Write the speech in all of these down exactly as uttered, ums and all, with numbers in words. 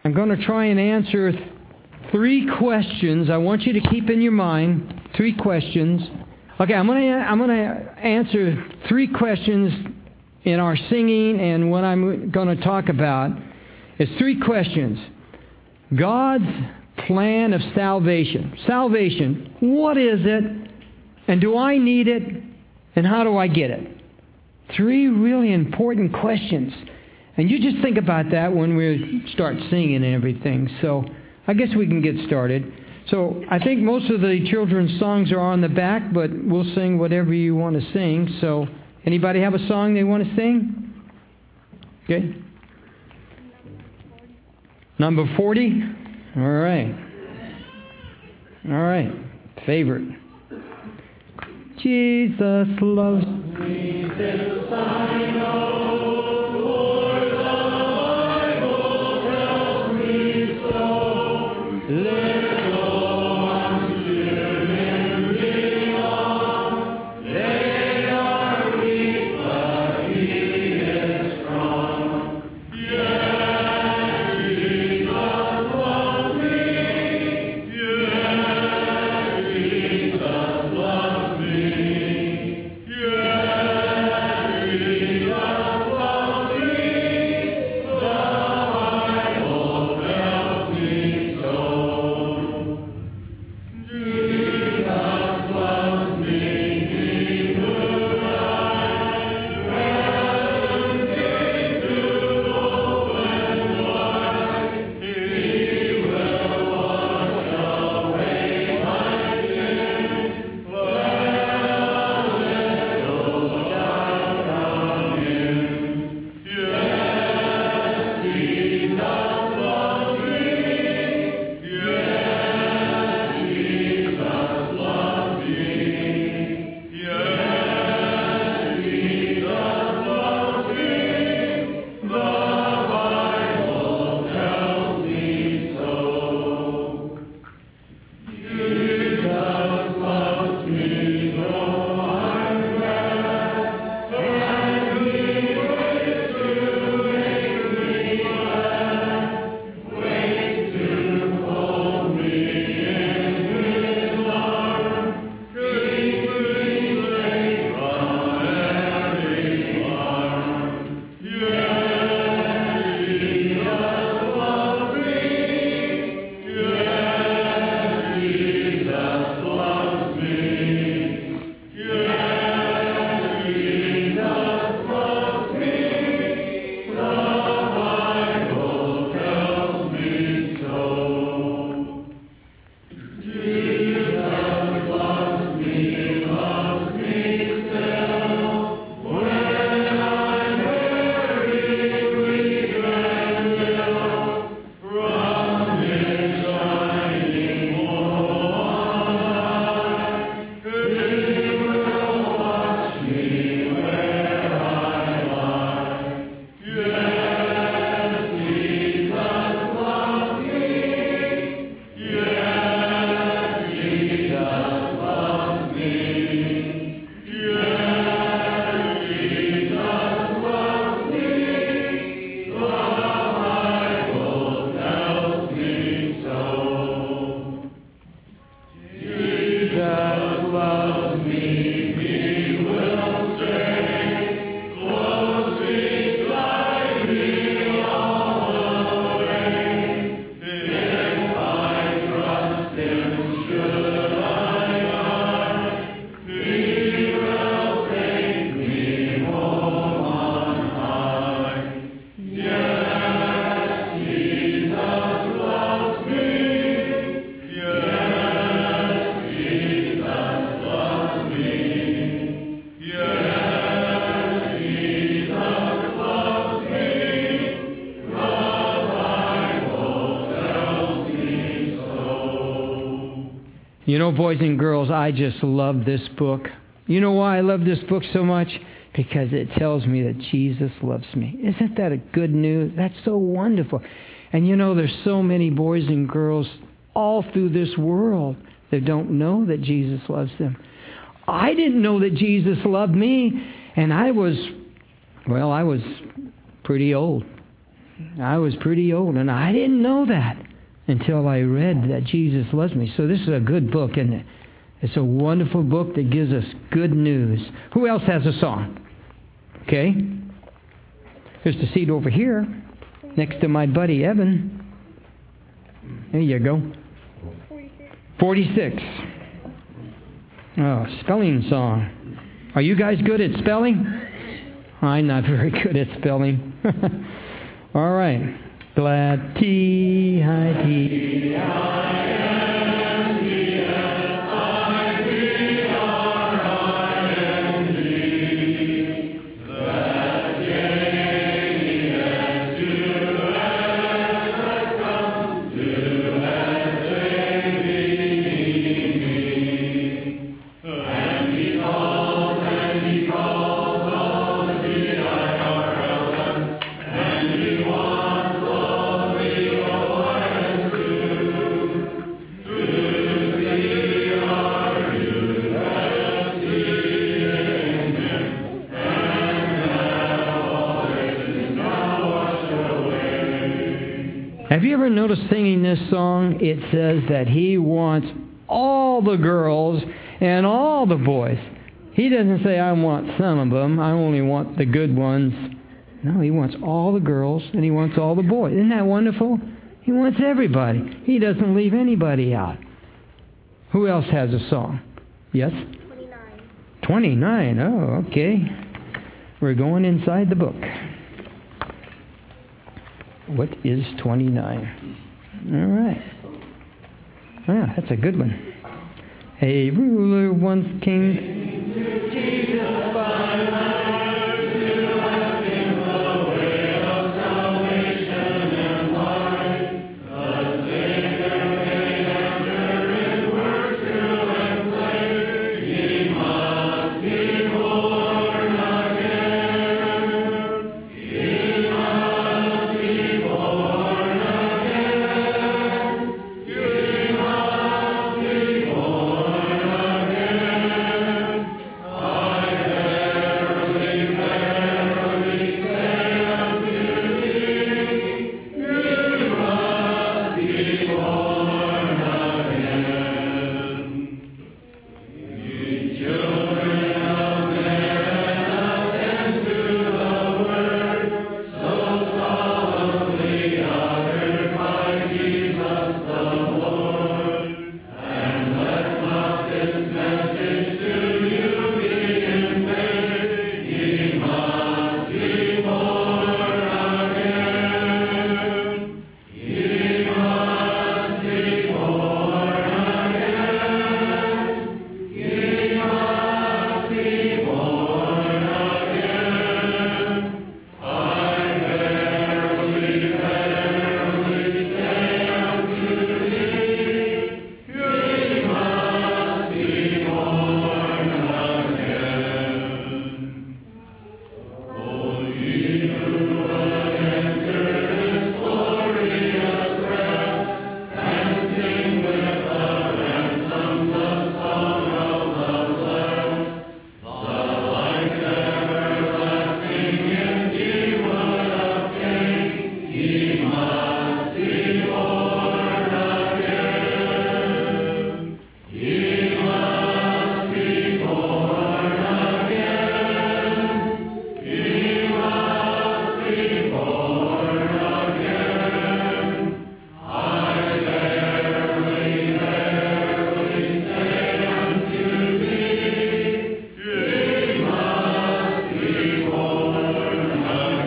I'm going to try and answer th- three questions I want you to keep in your mind. Three questions. Okay, I'm going to I'm going to answer three questions in our singing, and what I'm going to talk about is three questions. God's plan of salvation. Salvation, what is it? And do I need it? And how do I get it? Three really important questions. And you just think about that when we start singing and everything. So I guess we can get started. So I think most of the children's songs are on the back, but we'll sing whatever you want to sing. So anybody have a song they want to sing? Okay. Number forty? All right. All right. Favorite. Jesus loves me. This I know, for the Bible tells me so. Little ones to Him belong. They are weak, but He is strong. Yes, Jesus loves me. Yes, Jesus loves me. Yes, Jesus loves me. The Bible tells me so. Jesus loves me. He who died, heaven gave to open wide. He will wash away my sin. Let a little doubt come in. Yes, Jesus loves me. Yes, Jesus loves me. Yes, Jesus loves me. The Bible tells me so. Jesus loves me, though I'm bad, and He waits to make me glad, waits to fold me in His arms, keeps me safe from every harm. Yes, Jesus loves me. Yes, Jesus loves me. Yes, Jesus loves me. The Bible tells me so. Jesus loves me, loves me still. When I'm weary, weak and ill, from His shining form on high, He will watch me where I lie. Yes, Jesus loves me. Yes, Jesus loves me. Yes, Jesus loves me. The Bible tells me so. Jesus loves me. He will stay close beside me all the way. If I trust Him, should I die, He will take me home on high. Yes, Jesus loves me. Yes, Jesus loves me. Yes, Jesus loves me. The Bible tells me so. You know, boys and girls, I just love this book. You know why I love this book so much? Because it tells me that Jesus loves me. Isn't that a good news? That's so wonderful. And you know, there's so many boys and girls all through this world that don't know that Jesus loves them. I didn't know that Jesus loved me, and I was, well, I was pretty old. I was pretty old, and I didn't know that until I read that Jesus loves me. So this is a good book, isn't it? It's a wonderful book that gives us good news. Who else has a song? Okay. There's the seat over here next to my buddy Evan. There you go. forty-six. Oh, spelling song. Are you guys good at spelling? I'm not very good at spelling. All right. Glad T, high T, I N D S, I T R I N G. That J E S U S has come to S A V E. And he calls, and he calls all the D I R L S, and he wants all the O R S too. To see our U S C in him, and have all their sins now washed away. Have you ever noticed singing this song? It says that he wants all the girls and all the boys. He doesn't say, I want some of them. I only want the good ones. No, he wants all the girls and he wants all the boys. Isn't that wonderful? He wants everybody. He doesn't leave anybody out. Who else has a song? Yes? twenty-nine. twenty-nine. Oh, okay. We're going inside the book. What is twenty-nine? All right. Ah, that's a good one. A ruler once came to Jesus by night to ask him the way of salvation and life. The Savior made answer in words true and plain. He must be born again. He must be born again. He must be born again. I verily, verily say unto thee, you must be born again. Ye children of men, attend to the word, so solemnly uttered by Jesus the Lord. And let not this message to you be in vain. Ye must be born again. Ye must be born again. Ye must be born again. I verily, verily say unto thee, ye must be born again. O ye who would enter this glorious rest, and sing with the ransomed the song of the blessed, the life everlasting if ye would obtain, ye must be born again. Ye must be born again. Ye must be born again. I verily, verily say unto thee, ye must be born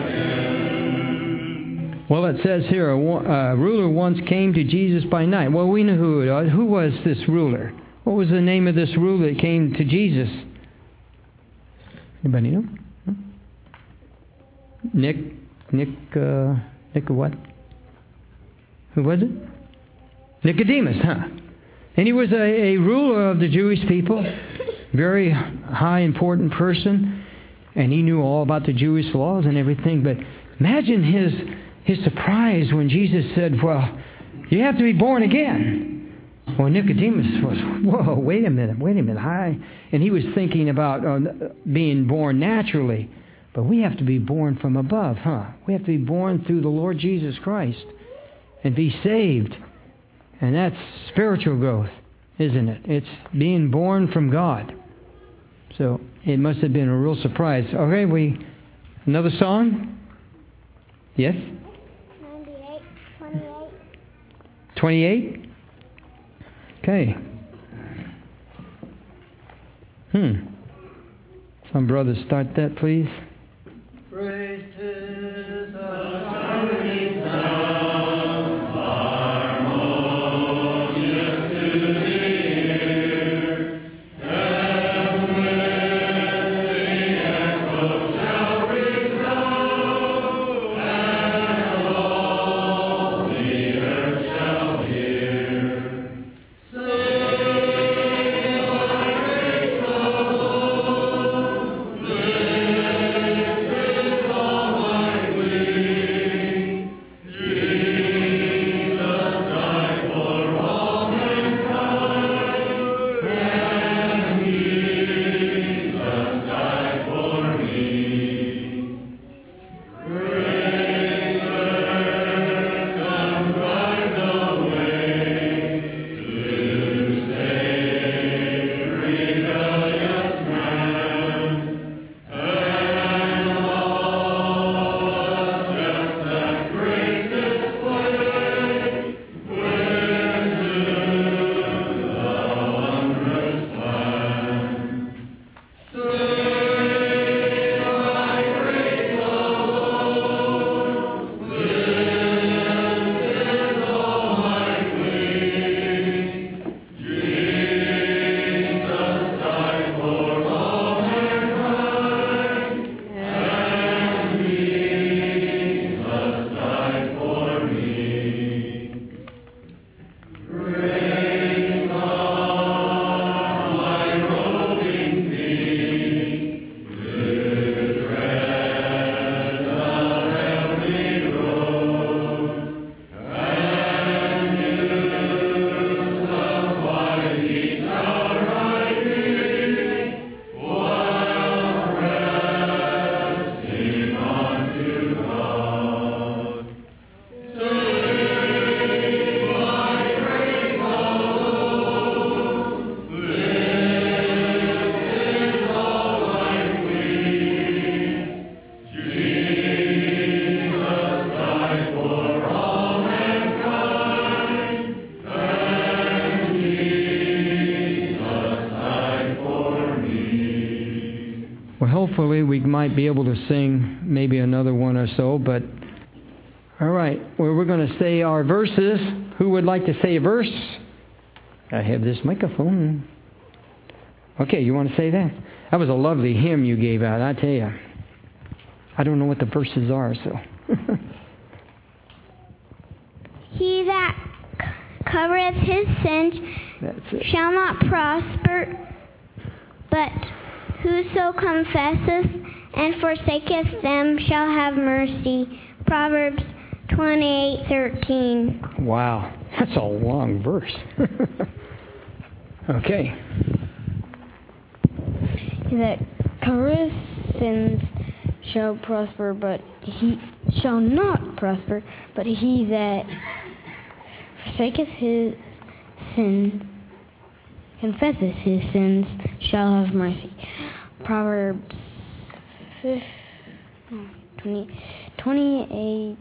again. Well, it says here, a wa- a ruler once came to Jesus by night. Well, we know who it was. Who was this ruler? What was the name of this ruler that came to Jesus? Anybody know? No? Nick, Nick, uh, Nick what? Who was it? Nicodemus, huh? And he was a, a ruler of the Jewish people, very high, important person, and he knew all about the Jewish laws and everything. But imagine his his surprise when Jesus said, well, you have to be born again. Well, Nicodemus was, whoa, wait a minute, wait a minute. Hi. And he was thinking about uh, being born naturally. But we have to be born from above, huh? We have to be born through the Lord Jesus Christ and be saved. And that's spiritual growth, isn't it? It's being born from God. So it must have been a real surprise. Okay, we another song? Yes? ninety-eight, twenty-eight. twenty-eight? Okay. Hmm. Some brothers start that, please. Praise to the shining sound, harmonious to the ear, and with the echo shall resound, and all the earth shall hear. Sing my great song, lift His almighty wing. Jesus died for all mankind, and Jesus died for me. Great earth, come drive the way to save rebellious man, and all the steps that grace display went to the wondrous plan. Sing my praise alone, lift His almighty wing. Jesus died for all mankind, and Jesus died for me. Grace on my roving feet, to tread the heavenly road, and news of quiet peace arriving, while resting unto God. Sing my praise alone, lift His almighty wing. Jesus died for all mankind, and Jesus died for me. Well, hopefully we might be able to sing maybe another one or so, but all right. Well, we're going to say our verses. Who would like to say a verse? I have this microphone. Okay, you want to say that? That was a lovely hymn you gave out, I tell you. I don't know what the verses are, so. He that c- covereth his sins That's it. shall not prosper, but whoso confesseth and forsaketh them shall have mercy. Proverbs twenty-eight thirteen. Wow, that's a long verse. Okay. He that covereth sins shall prosper, but he shall not prosper. But he that forsaketh his sin, confesseth his sins, shall have mercy. Proverbs fifth, twenty, twenty-eight,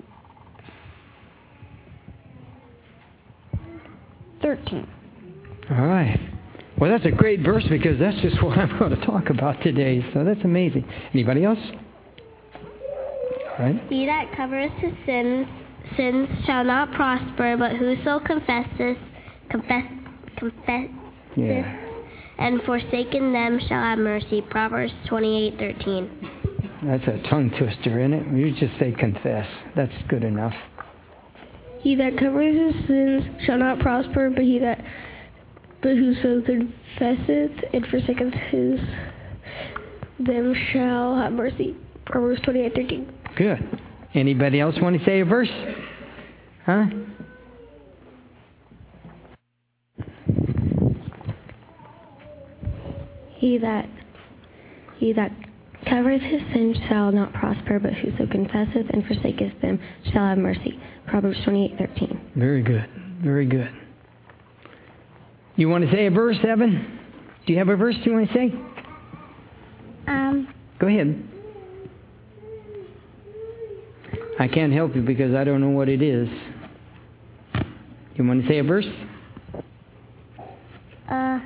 thirteen. All right. Well, that's a great verse because that's just what I'm going to talk about today. So that's amazing. Anybody else? All right. He that covereth his sins sins shall not prosper, but whoso confesseth confess confesseth Yeah. and forsaken them shall have mercy. Proverbs twenty-eight thirteen. That's a tongue twister, isn't it? You just say confess. That's good enough. He that covereth his sins shall not prosper, but he that but whoso confesseth and forsaketh his them shall have mercy. Proverbs twenty-eight thirteen. Good. Anybody else want to say a verse? Huh? He that he that covereth his sins shall not prosper, but whoso confesseth and forsaketh them shall have mercy. Proverbs twenty-eight thirteen. Very good. Very good. You want to say a verse, Evan? Do you have a verse you want to say? Um. Go ahead. I can't help you because I don't know what it is. You want to say a verse? Uh.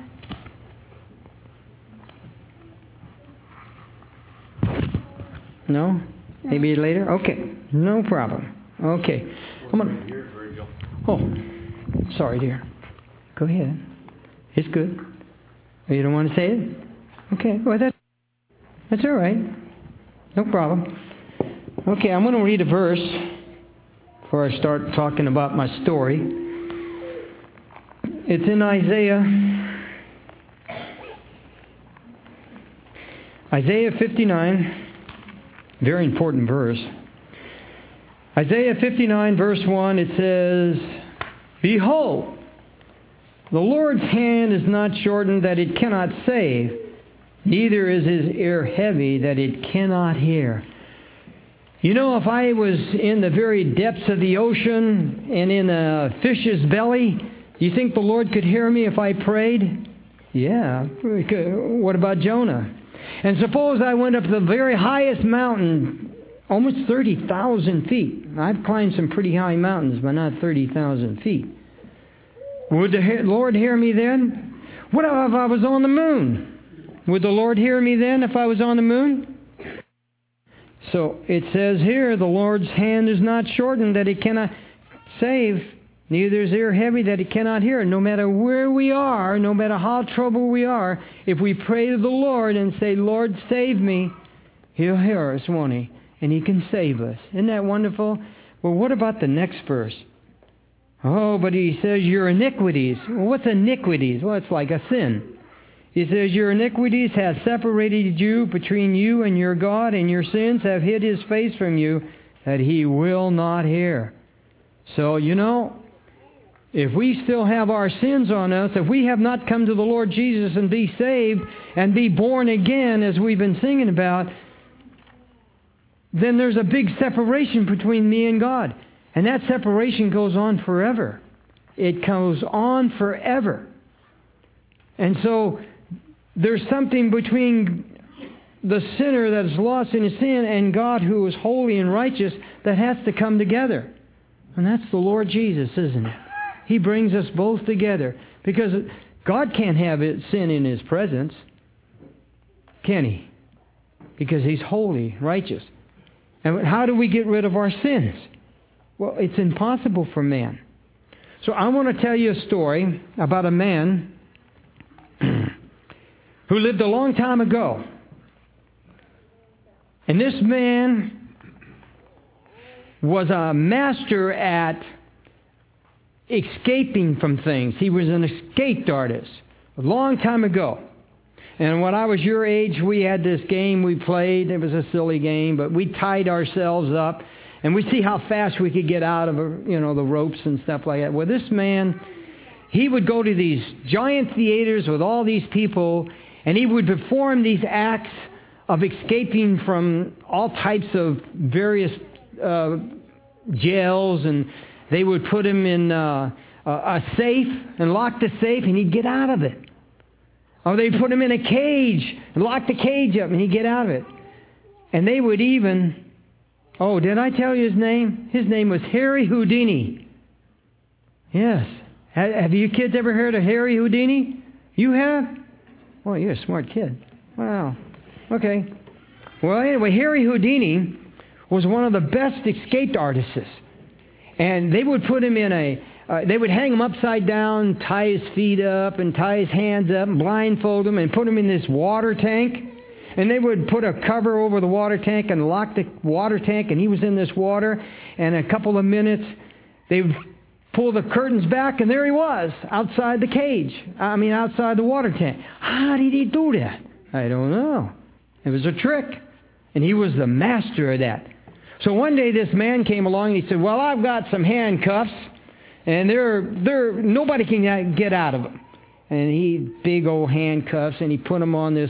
No? Maybe later? Okay. No problem. Okay. I'm gonna... Oh, sorry, dear. Go ahead. It's good. Oh, you don't want to say it? Okay. Well, that's, that's all right. No problem. Okay, I'm going to read a verse before I start talking about my story. It's in Isaiah. Isaiah fifty-nine. Very important verse. Isaiah fifty-nine, verse one, it says, Behold, the Lord's hand is not shortened that it cannot save, neither is his ear heavy that it cannot hear. You know, if I was in the very depths of the ocean and in a fish's belly, do you think the Lord could hear me if I prayed? Yeah. What about Jonah? And suppose I went up to the very highest mountain, almost thirty thousand feet. I've climbed some pretty high mountains, but not thirty thousand feet. Would the Lord hear me then? What if I was on the moon? Would the Lord hear me then if I was on the moon? So it says here, the Lord's hand is not shortened that He cannot save, neither is ear heavy that He cannot hear. No matter where we are, no matter how troubled we are, if we pray to the Lord and say, Lord, save me, He'll hear us, won't He? And He can save us. Isn't that wonderful? Well, what about the next verse? Oh, but He says your iniquities. Well, what's iniquities? Well, it's like a sin. He says, your iniquities have separated you between you and your God, and your sins have hid His face from you, that He will not hear. So, you know, if we still have our sins on us, if we have not come to the Lord Jesus and be saved and be born again, as we've been singing about, then there's a big separation between me and God. And that separation goes on forever. It goes on forever. And so there's something between the sinner that is lost in his sin and God who is holy and righteous that has to come together. And that's the Lord Jesus, isn't it? He brings us both together. Because God can't have sin in His presence. Can He? Because He's holy, righteous. And how do we get rid of our sins? Well, it's impossible for man. So I want to tell you a story about a man who lived a long time ago. And this man was a master at escaping from things. He was an escape artist a long time ago. And when I was your age, we had this game we played. It was a silly game, but we tied ourselves up, and we see how fast we could get out of, you know, the ropes and stuff like that. Well, this man, he would go to these giant theaters with all these people, and he would perform these acts of escaping from all types of various uh, jails, and they would put him in uh, a safe and lock the safe, and he'd get out of it. Or they'd put him in a cage and lock the cage up, and he'd get out of it. And they would even... Oh, did I tell you his name? His name was Harry Houdini. Yes. Have you kids ever heard of Harry Houdini? You have? Well, you're a smart kid. Wow. Okay. Well, anyway, Harry Houdini was one of the best escape artists. And they would put him in a... Uh, they would hang him upside down, tie his feet up, and tie his hands up, and blindfold him, and put him in this water tank. And they would put a cover over the water tank and lock the water tank, and he was in this water. And in a couple of minutes, they would pull the curtains back, and there he was, outside the cage. I mean, outside the water tank. How did he do that? I don't know. It was a trick. And he was the master of that. So one day this man came along, and he said, well, I've got some handcuffs. And they're, they're, nobody can get out of them. And he, big old handcuffs, and he put them on this.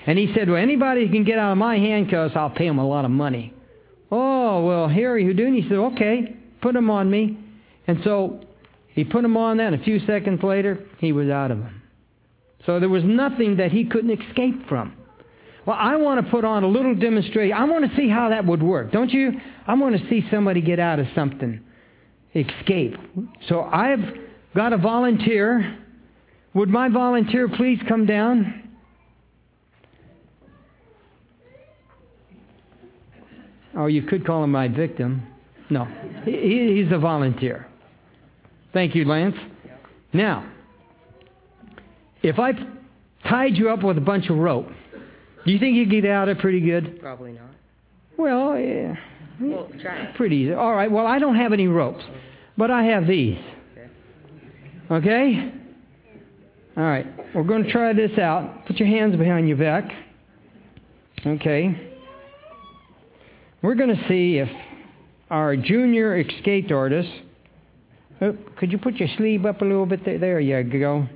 And he said, well, anybody can get out of my handcuffs, I'll pay him a lot of money. Oh, well, Harry Houdini said, okay, put him on me. And so he put him on that, and a few seconds later, he was out of them. So there was nothing that he couldn't escape from. Well, I want to put on a little demonstration. I want to see how that would work, don't you? I want to see somebody get out of something, escape. So I've got a volunteer. Would my volunteer please come down? Oh, you could call him my victim. No, he, he's a volunteer. Thank you, Lance. Now, if I tied you up with a bunch of rope, do you think you'd get out of it pretty good? Probably not. Well, yeah, Well, try it. pretty easy. All right, well, I don't have any ropes, but I have these. Okay? All right, we're going to try this out. Put your hands behind your back. Okay. We're going to see if our junior escape artist... Oh, could you put your sleeve up a little bit? There, there you go.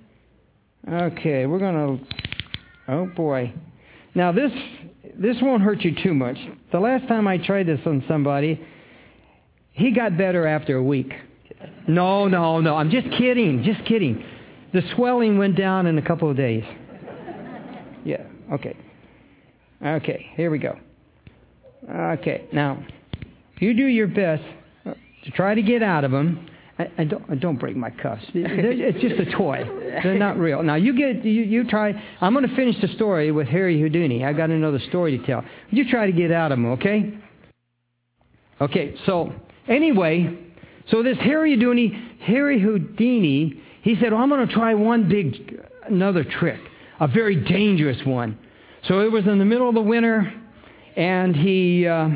Okay, we're going to... Oh, boy. Now, this this won't hurt you too much. The last time I tried this on somebody, he got better after a week. No, no, no. I'm just kidding. Just kidding. The swelling went down in a couple of days. Yeah, okay. Okay, here we go. Okay, now, you do your best to try to get out of them. And don't, don't break my cuffs. It's just a toy. They're not real. Now, you get you, you try. I'm going to finish the story with Harry Houdini. I got another story to tell. You try to get out of them, okay? Okay, so anyway, so this Harry Houdini, Harry Houdini, he said, well, I'm going to try one big, another trick, a very dangerous one. So it was in the middle of the winter, and he uh,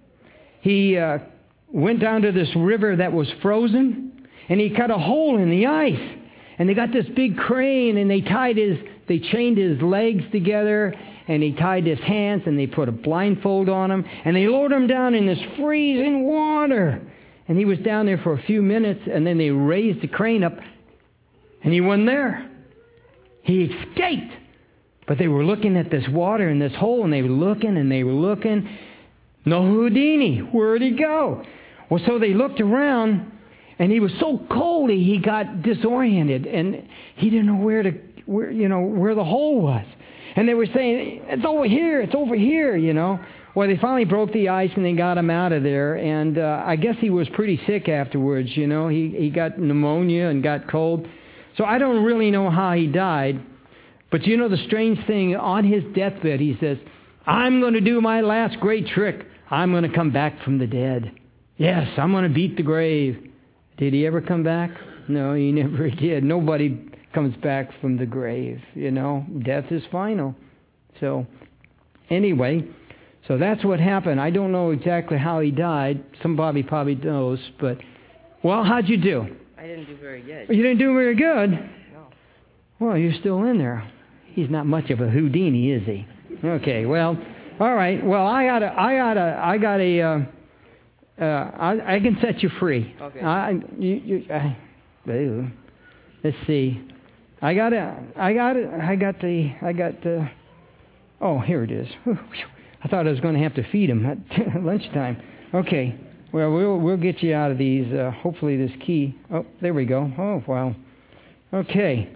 he uh, went down to this river that was frozen, and he cut a hole in the ice. And they got this big crane, and they tied his, they chained his legs together, and he tied his hands, and they put a blindfold on him, and they lowered him down in this freezing water. And he was down there for a few minutes, and then they raised the crane up, and he wasn't there. He escaped. But they were looking at this water in this hole, and they were looking, and they were looking. No Houdini. Where'd he go? Well, so they looked around, and he was so cold he got disoriented, and he didn't know where to, where you know, where the hole was. And they were saying, it's over here, it's over here, you know. Well, they finally broke the ice, and they got him out of there, and uh, I guess he was pretty sick afterwards, you know. He, he got pneumonia and got cold. So I don't really know how he died. But you know the strange thing, on his deathbed, he says, I'm going to do my last great trick. I'm going to come back from the dead. Yes, I'm going to beat the grave. Did he ever come back? No, he never did. Nobody comes back from the grave, you know. Death is final. So, anyway, so that's what happened. I don't know exactly how he died. Somebody probably knows, but, well, how'd you do? I didn't do very good. You didn't do very good? No. Well, you're still in there. He's not much of a Houdini, is he? Okay, well, all right. Well, I got a, I got a, I got a, uh, uh, I, I can set you free. Okay. I, you, you, I, ew. Let's see. I got a, I got it. I got the, I got the. Oh, here it is. I thought I was going to have to feed him at lunchtime. Okay. Well, we'll we'll get you out of these. Uh, hopefully, this key. Oh, there we go. Oh, wow. Okay.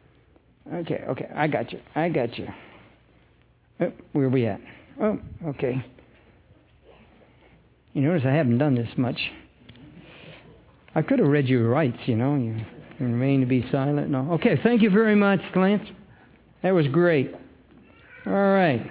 Okay. Okay. I got you. I got you. Oh, where are we at? Oh, okay. You notice I haven't done this much. I could have read your rights, you know. You remain to be silent. No. Okay, thank you very much, Lance. That was great. All right.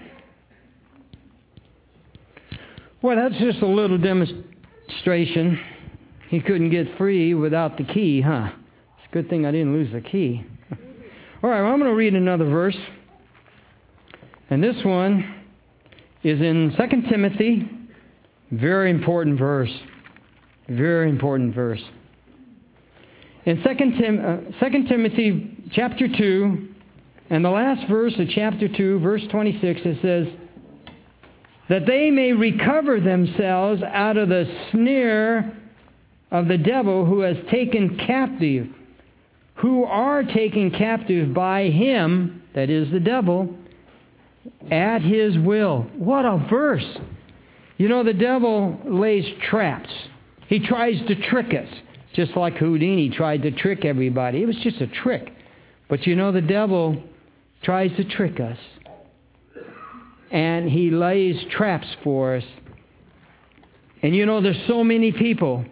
Well, that's just a little demonstration. He couldn't get free without the key, huh? It's a good thing I didn't lose the key. All right, well, I'm going to read another verse. And this one is in Second Timothy. Very important verse. Very important verse. In Second Tim, uh, Second Timothy chapter two, and the last verse of chapter two, verse twenty-six, it says, that they may recover themselves out of the snare of the devil who has taken captive, who are taken captive by him, that is the devil, At His will. What a verse. You know, the devil lays traps. He tries to trick us. Just like Houdini tried to trick everybody. It was just a trick. But you know, the devil tries to trick us. And he lays traps for us. And you know, there's so many people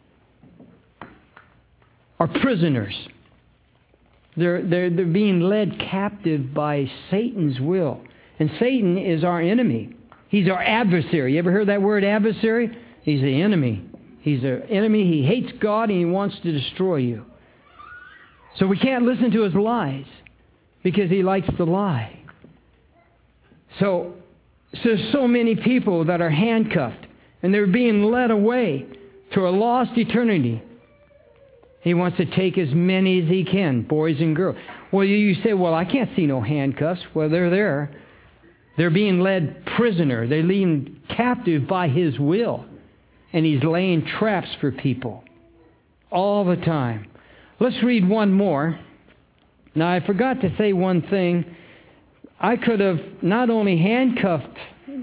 are prisoners. They're, they're, they're being led captive by Satan's will. And Satan is our enemy. He's our adversary. You ever heard that word, adversary? He's the enemy. He's an enemy. He hates God and he wants to destroy you. So we can't listen to his lies because he likes to lie. So, so there's so many people that are handcuffed and they're being led away to a lost eternity. He wants to take as many as he can, boys and girls. Well, you say, well, I can't see no handcuffs. Well, they're there. They're being led prisoner. They're being captive by his will. And he's laying traps for people all the time. Let's read one more. Now, I forgot to say one thing. I could have not only handcuffed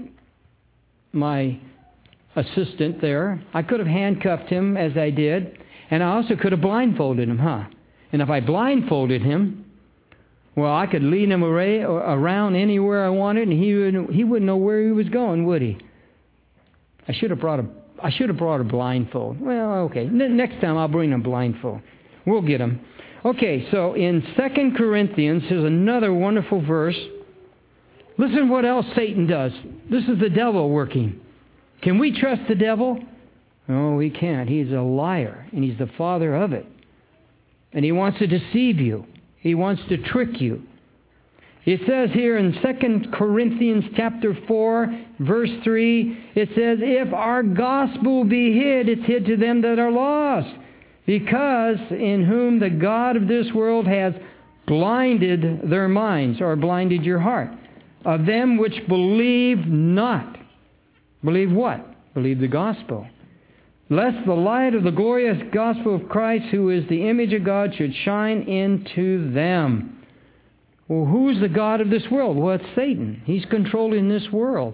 my assistant there, I could have handcuffed him as I did, and I also could have blindfolded him, huh? And if I blindfolded him, well, I could lead him array, around anywhere I wanted, and he wouldn't, he wouldn't know where he was going, would he? I should have brought a I should have brought a blindfold. Well, okay. N- next time I'll bring a blindfold. We'll get him. Okay, so in Second Corinthians, here's another wonderful verse. Listen what else Satan does. This is the devil working. Can we trust the devil? No, we can't. He's a liar, and he's the father of it. And he wants to deceive you. He wants to trick you. It says here in Second Corinthians chapter four, verse three, it says, if our gospel be hid, it's hid to them that are lost, because in whom the God of this world has blinded their minds, or blinded your heart, of them which believe not. Believe what? Believe the gospel. Lest the light of the glorious gospel of Christ, who is the image of God, should shine into them. Well, who's the God of this world? Well, it's Satan. He's controlling this world.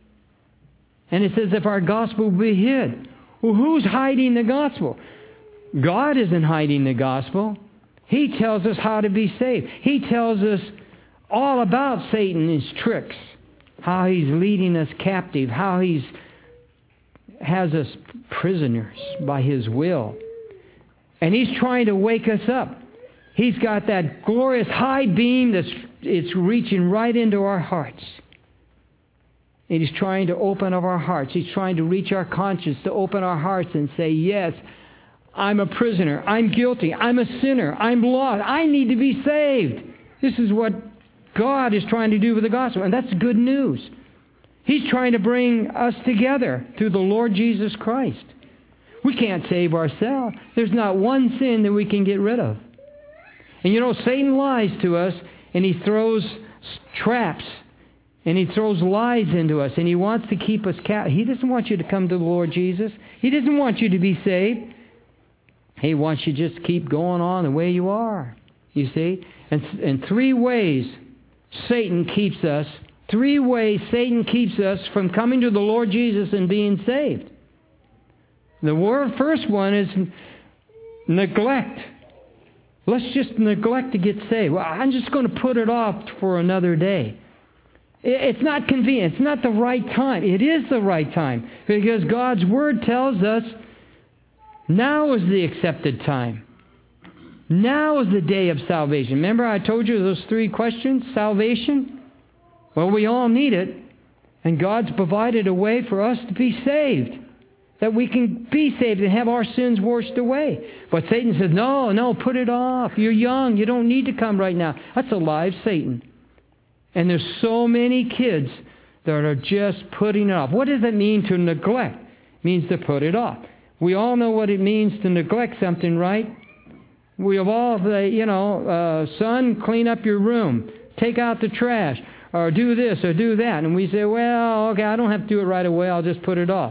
And it says, if our gospel be hid. Well, who's hiding the gospel? God isn't hiding the gospel. He tells us how to be saved. He tells us all about Satan and his tricks. How he's leading us captive. How he's has us prisoners by his will. And he's trying to wake us up. He's got that glorious high beam that's it's reaching right into our hearts. And he's trying to open up our hearts. He's trying to reach our conscience, to open our hearts and say, yes, I'm a prisoner. I'm guilty. I'm a sinner. I'm lost. I need to be saved. This is what God is trying to do with the gospel. And that's good news. He's trying to bring us together through the Lord Jesus Christ. We can't save ourselves. There's not one sin that we can get rid of. And you know, Satan lies to us, and he throws traps, and he throws lies into us, and he wants to keep us captive. He doesn't want you to come to the Lord Jesus. He doesn't want you to be saved. He wants you to just keep going on the way you are, you see. And in three ways, Satan keeps us, three ways Satan keeps us from coming to the Lord Jesus and being saved. The word, first one is neglect. Let's just neglect to get saved. Well, I'm just going to put it off for another day. It's not convenient. It's not the right time. It is the right time. Because God's Word tells us now is the accepted time. Now is the day of salvation. Remember I told you those three questions? Salvation? Well, we all need it. And God's provided a way for us to be saved. That we can be saved and have our sins washed away. But Satan says, no, no, put it off. You're young. You don't need to come right now. That's a lie of Satan. And there's so many kids that are just putting it off. What does it mean to neglect? It means to put it off. We all know what it means to neglect something, right? We have all, you know, uh, son, clean up your room. Take out the trash. Or do this or do that. And we say, well, okay, I don't have to do it right away. I'll just put it off.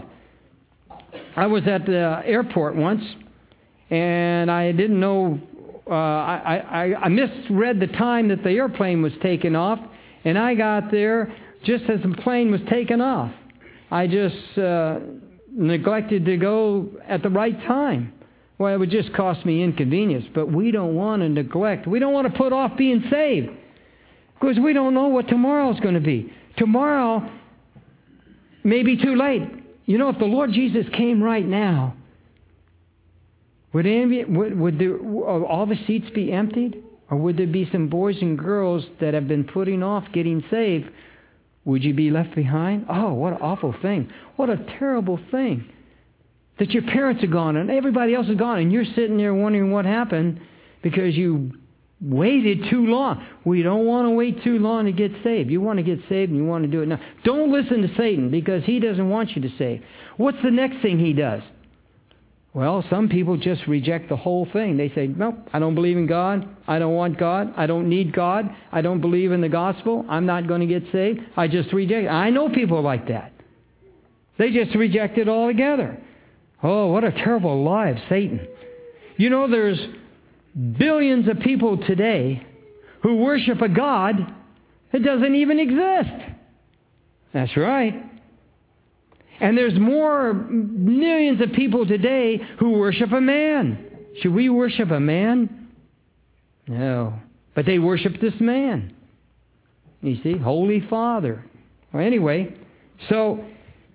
I was at the airport once, and I didn't know, uh, I, I, I misread the time that the airplane was taking off, And I got there just as the plane was taking off. I just uh, neglected to go at the right time. Well, it would just cost me inconvenience. But we don't want to neglect. We don't want to put off being saved. Because we don't know what tomorrow's going to be. Tomorrow may be too late. You know, if the Lord Jesus came right now, would, any, would, would there, all the seats be emptied? Or would there be some boys and girls that have been putting off getting saved? Would you be left behind? Oh, what an awful thing. What a terrible thing. That your parents are gone and everybody else is gone and you're sitting there wondering what happened because you waited too long. We don't want to wait too long to get saved. You want to get saved and you want to do it now. Don't listen to Satan because he doesn't want you to save. What's the next thing he does? Well, some people just reject the whole thing. They say, nope, I don't believe in God. I don't want God. I don't need God. I don't believe in the gospel. I'm not going to get saved. I just reject it. I know people like that. They just reject it altogether. Oh, what a terrible lie of Satan. You know, there's billions of people today who worship a God that doesn't even exist. That's right. And there's more millions of people today who worship a man. Should we worship a man? No. But they worship this man. You see, Holy Father. Well, anyway, so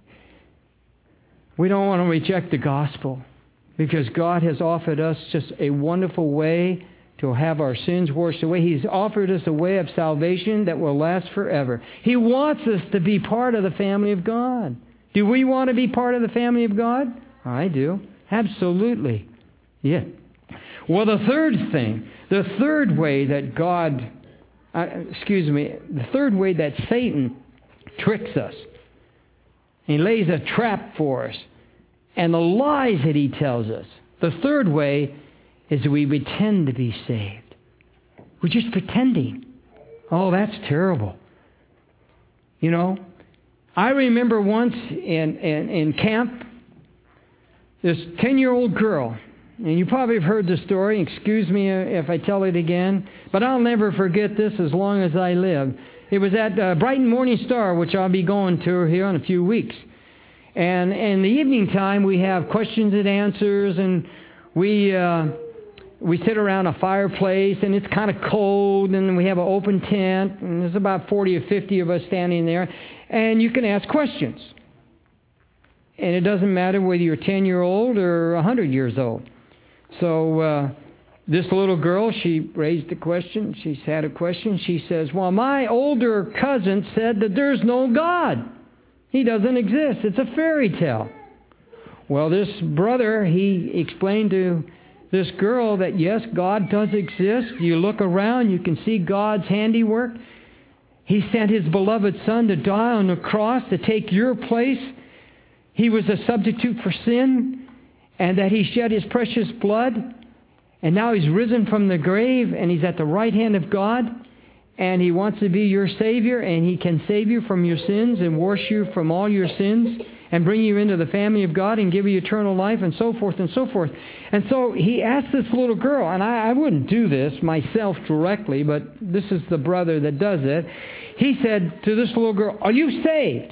we don't want to reject the gospel because God has offered us just a wonderful way to have our sins washed away. He's offered us a way of salvation that will last forever. He wants us to be part of the family of God. Do we want to be part of the family of God? I do. Absolutely. Yeah. Well, the third thing, the third way that God, uh, excuse me, the third way that Satan tricks us, he lays a trap for us, and the lies that he tells us. The third way is we pretend to be saved. We're just pretending. Oh, that's terrible. You know, I remember once in, in, in camp, this ten-year-old girl, and you probably have heard the story. Excuse me if I tell it again, but I'll never forget this as long as I live. It was at uh, Brighton Morning Star, which I'll be going to here in a few weeks. And in the evening time, we have questions and answers, and we uh, we sit around a fireplace, and it's kind of cold, and we have an open tent, and there's about forty or fifty of us standing there, and you can ask questions. And it doesn't matter whether you're ten-year-old or one hundred years old. So uh, this little girl, she raised a question. She's had a question. She says, well, my older cousin said that there's no God. He doesn't exist. It's a fairy tale. Well, this brother, he explained to this girl that, yes, God does exist. You look around, you can see God's handiwork. He sent His beloved Son to die on the cross to take your place. He was a substitute for sin, and that He shed His precious blood. And now He's risen from the grave, and He's at the right hand of God. And He wants to be your Savior, and He can save you from your sins and wash you from all your sins and bring you into the family of God and give you eternal life and so forth and so forth. And so He asked this little girl, and I, I wouldn't do this myself directly, but this is the brother that does it. He said to this little girl, are you saved?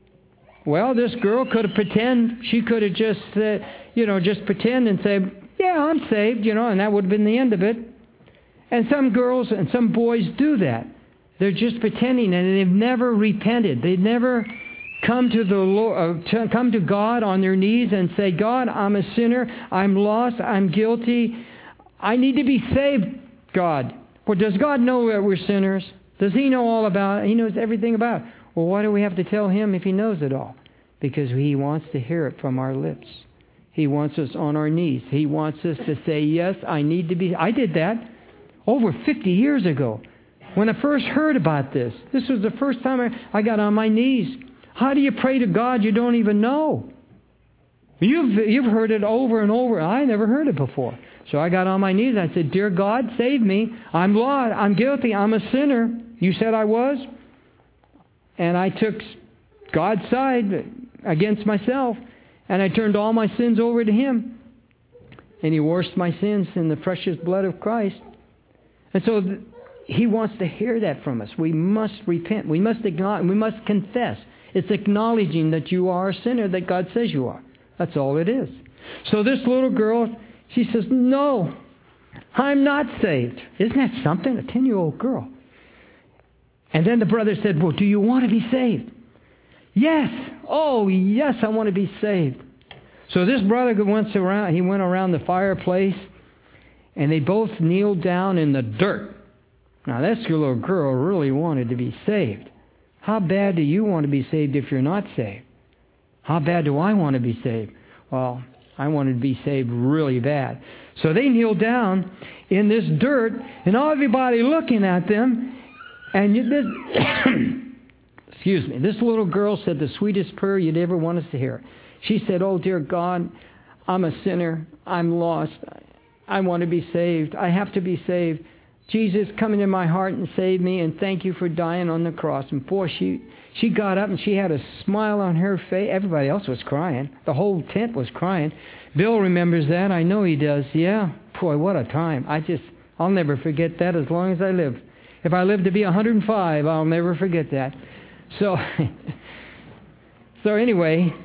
Well, this girl could have pretend. She could have just said, you know, just pretend and say, yeah, I'm saved, you know, and that would have been the end of it. And some girls and some boys do that. They're just pretending, and they've never repented. They've never come to the Lord, uh, come to God on their knees and say, God, I'm a sinner. I'm lost. I'm guilty. I need to be saved, God. Well, does God know that we're sinners? Does He know all about it? He knows everything about it. Well, why do we have to tell Him if He knows it all? Because He wants to hear it from our lips. He wants us on our knees. He wants us to say, yes, I need to be. I did that over fifty years ago. When I first heard about this, this was the first time I, I got on my knees. How do you pray to God you don't even know? You've, you've heard it over and over. I never heard it before. So I got on my knees and I said, dear God, save me. I'm lost. I'm guilty. I'm a sinner. You said I was. And I took God's side against myself. And I turned all my sins over to Him. And He washed my sins in the precious blood of Christ. And so He wants to hear that from us. We must repent. We must acknowledge, we must confess. It's acknowledging that you are a sinner, that God says you are. That's all it is. So this little girl, she says, no, I'm not saved. Isn't that something? A ten-year-old girl. And then the brother said, well, do you want to be saved? Yes. Oh, yes, I want to be saved. So this brother went around, he went around the fireplace, and they both kneeled down in the dirt. Now, this little girl really wanted to be saved. How bad do you want to be saved if you're not saved? How bad do I want to be saved? Well, I wanted to be saved really bad. So they kneeled down in this dirt, and all everybody looking at them, and you, this, excuse me, this little girl said the sweetest prayer you'd ever want us to hear. She said, oh, dear God, I'm a sinner. I'm lost. I want to be saved. I have to be saved. Jesus, come into my heart and save me, and thank you for dying on the cross. And boy, she, she got up and she had a smile on her face. Everybody else was crying. The whole tent was crying. Bill remembers that. I know he does. Yeah. Boy, what a time. I just, I'll never forget that as long as I live. If I live to be one hundred five, I'll never forget that. So, so anyway,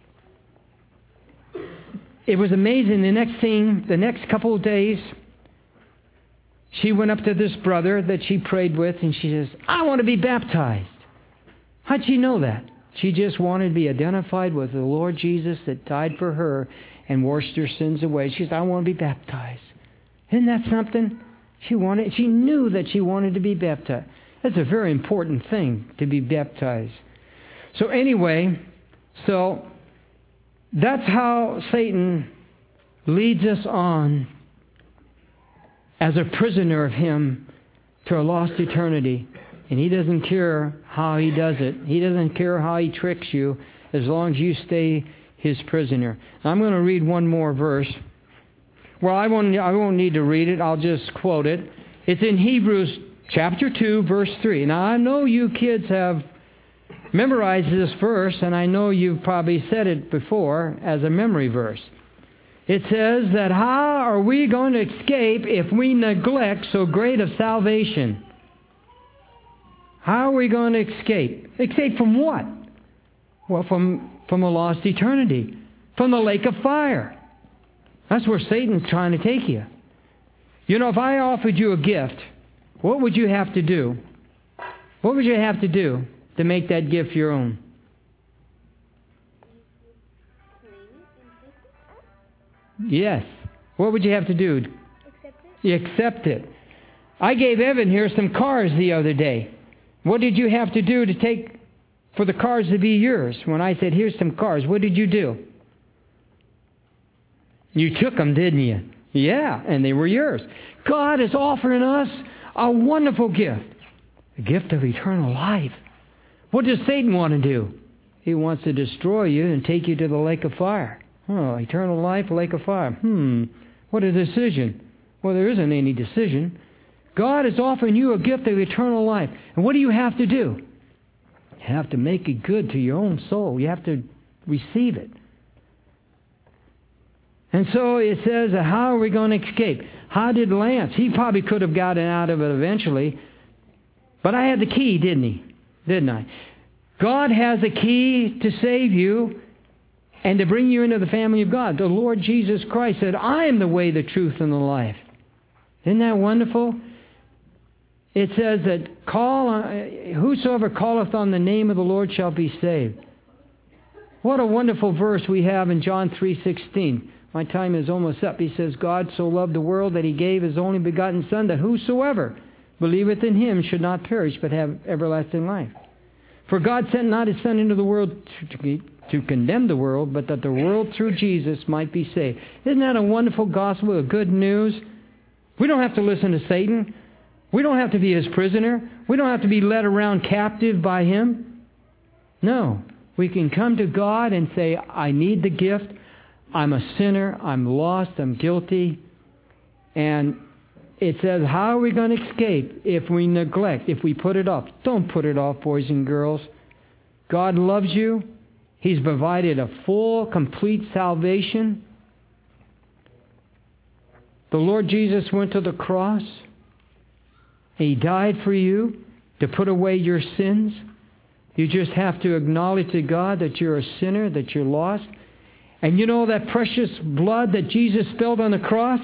it was amazing. The next thing, the next couple of days, she went up to this brother that she prayed with, and she says, I want to be baptized. How'd she know that? She just wanted to be identified with the Lord Jesus that died for her and washed her sins away. She said, I want to be baptized. Isn't that something? She wanted. She knew that she wanted to be baptized. That's a very important thing, to be baptized. So anyway, so that's how Satan leads us on as a prisoner of him to a lost eternity. And he doesn't care how he does it. He doesn't care how he tricks you as long as you stay his prisoner. I'm going to read one more verse. Well, I won't, I won't need to read it. I'll just quote it. It's in Hebrews chapter two, verse three. Now, I know you kids have memorized this verse, and I know you've probably said it before as a memory verse. It says that how are we going to escape if we neglect so great a salvation? How are we going to escape? Escape from what? Well, from, from a lost eternity. From the lake of fire. That's where Satan's trying to take you. You know, if I offered you a gift, what would you have to do? What would you have to do to make that gift your own? Yes. What would you have to do? Accept it. You accept it. I gave Evan here some cars the other day. What did you have to do to take for the cars to be yours? When I said, here's some cars, what did you do? You took them, didn't you? Yeah, and they were yours. God is offering us a wonderful gift. The gift of eternal life. What does Satan want to do? He wants to destroy you and take you to the lake of fire. Oh, eternal life, lake of fire. Hmm, what a decision. Well, there isn't any decision. God is offering you a gift of eternal life. And what do you have to do? You have to make it good to your own soul. You have to receive it. And so it says, how are we going to escape? How did Lance? He probably could have gotten out of it eventually. But I had the key, didn't he? Didn't I? God has a key to save you and to bring you into the family of God. The Lord Jesus Christ said, I am the way, the truth, and the life. Isn't that wonderful? It says that call on, whosoever calleth on the name of the Lord shall be saved. What a wonderful verse we have in John three sixteen. My time is almost up. He says, God so loved the world that he gave his only begotten Son, that whosoever believeth in him should not perish, but have everlasting life. For God sent not his Son into the world to, to, to condemn the world, but that the world through Jesus might be saved. Isn't that a wonderful gospel of good news? We don't have to listen to Satan. We don't have to be his prisoner. We don't have to be led around captive by him. No. We can come to God and say, I need the gift. I'm a sinner. I'm lost. I'm guilty. And it says, how are we going to escape if we neglect, if we put it off? Don't put it off, boys and girls. God loves you. He's provided a full, complete salvation. The Lord Jesus went to the cross. He died for you to put away your sins. You just have to acknowledge to God that you're a sinner, that you're lost. And you know that precious blood that Jesus spilled on the cross?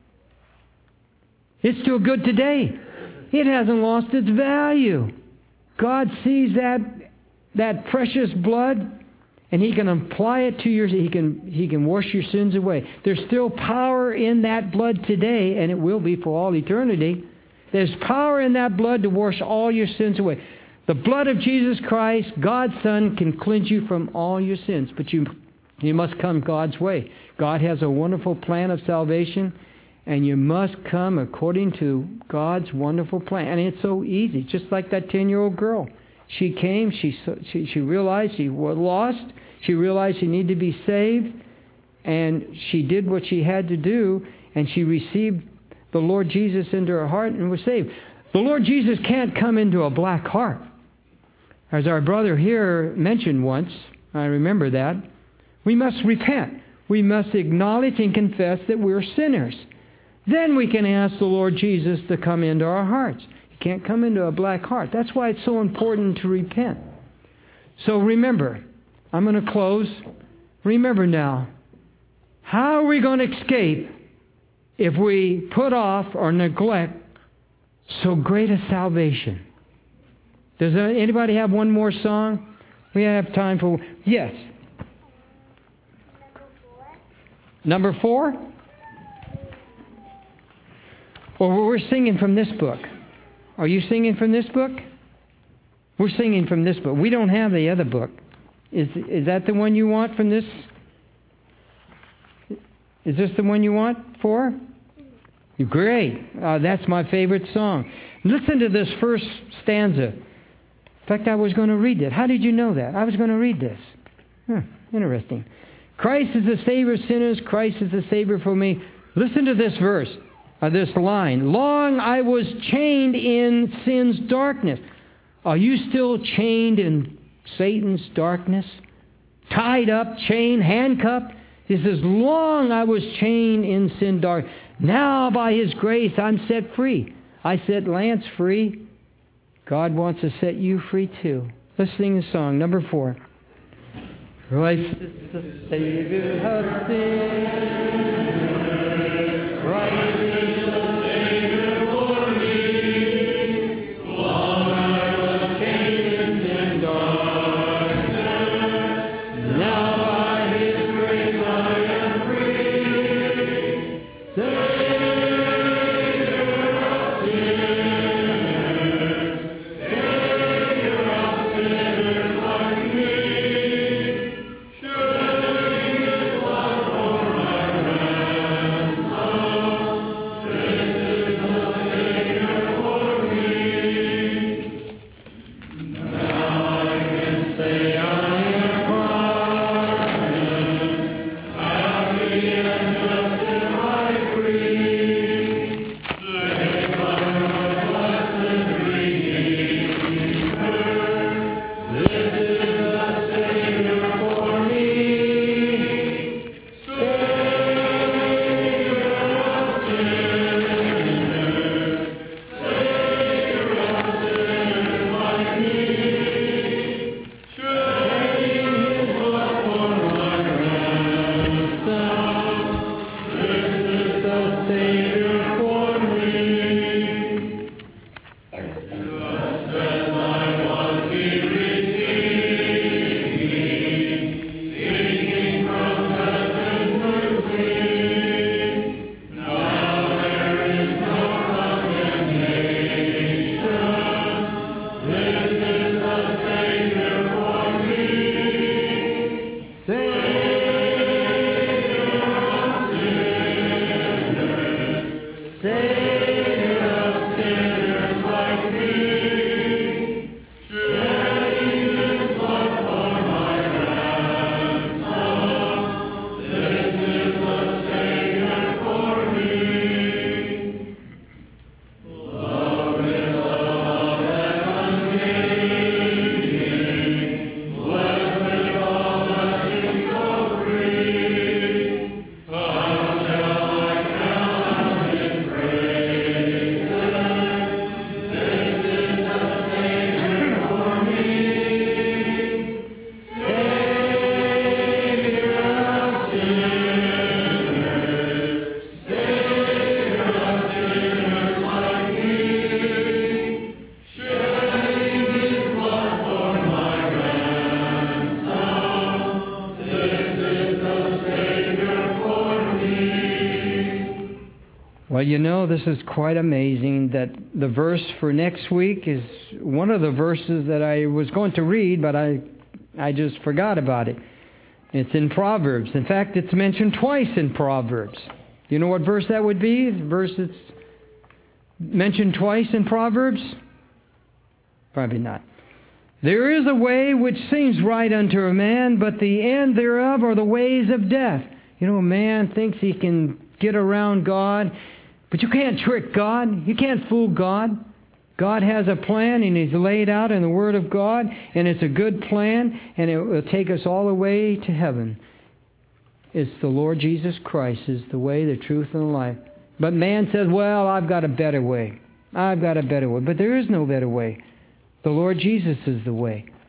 It's still good today. It hasn't lost its value. God sees that that precious blood, and He can apply it to your, He can He can wash your sins away. There's still power in that blood today, and it will be for all eternity. There's power in that blood to wash all your sins away. The blood of Jesus Christ, God's Son, can cleanse you from all your sins. But you, you must come God's way. God has a wonderful plan of salvation, and you must come according to God's wonderful plan. And it's so easy, just like that ten-year-old girl. She came, she, she, she realized she was lost. She realized she needed to be saved. And she did what she had to do, and she received the Lord Jesus into her heart and was saved. The Lord Jesus can't come into a black heart. As our brother here mentioned once, I remember that, we must repent. We must acknowledge and confess that we're sinners. Then we can ask the Lord Jesus to come into our hearts. He can't come into a black heart. That's why it's so important to repent. So remember, I'm going to close. Remember now, how are we going to escape if we put off or neglect so great a salvation? Does anybody have one more song? We have time for... Yes. Number four? Well, we're singing from this book. Are you singing from this book? We're singing from this book. We don't have the other book. Is is that the one you want from this? Is this the one you want for? Great. Uh, that's my favorite song. Listen to this first stanza. In fact, I was going to read it. How did you know that? I was going to read this. Huh, interesting. Christ is the Savior of sinners. Christ is the Savior for me. Listen to this verse, uh, this line. Long I was chained in sin's darkness. Are you still chained in Satan's darkness? Tied up, chained, handcuffed? He says, long I was chained in sin dark. Now by His grace I'm set free. I set Lance free. God wants to set you free too. Let's sing a song. Number four. Christ is the Savior of sin. Christ is the Savior for me. Long I was chained in sin darkness. Now by His grace I am free. Savior of sinners. Savior of sinners like me. Praise. you know, this is quite amazing that the verse for next week is one of the verses that I was going to read, but I I just forgot about it. It's in Proverbs. In fact, it's mentioned twice in Proverbs. Do you know what verse that would be? The verse that's mentioned twice in Proverbs? Probably not. There is a way which seems right unto a man, but the end thereof are the ways of death. You know, a man thinks he can get around God, but you can't trick God. You can't fool God. God has a plan, and He's laid out in the Word of God, and it's a good plan, and it will take us all the way to heaven. It's the Lord Jesus Christ is the way, the truth, and the life. But man says, well, I've got a better way. I've got a better way. But there is no better way. The Lord Jesus is the way.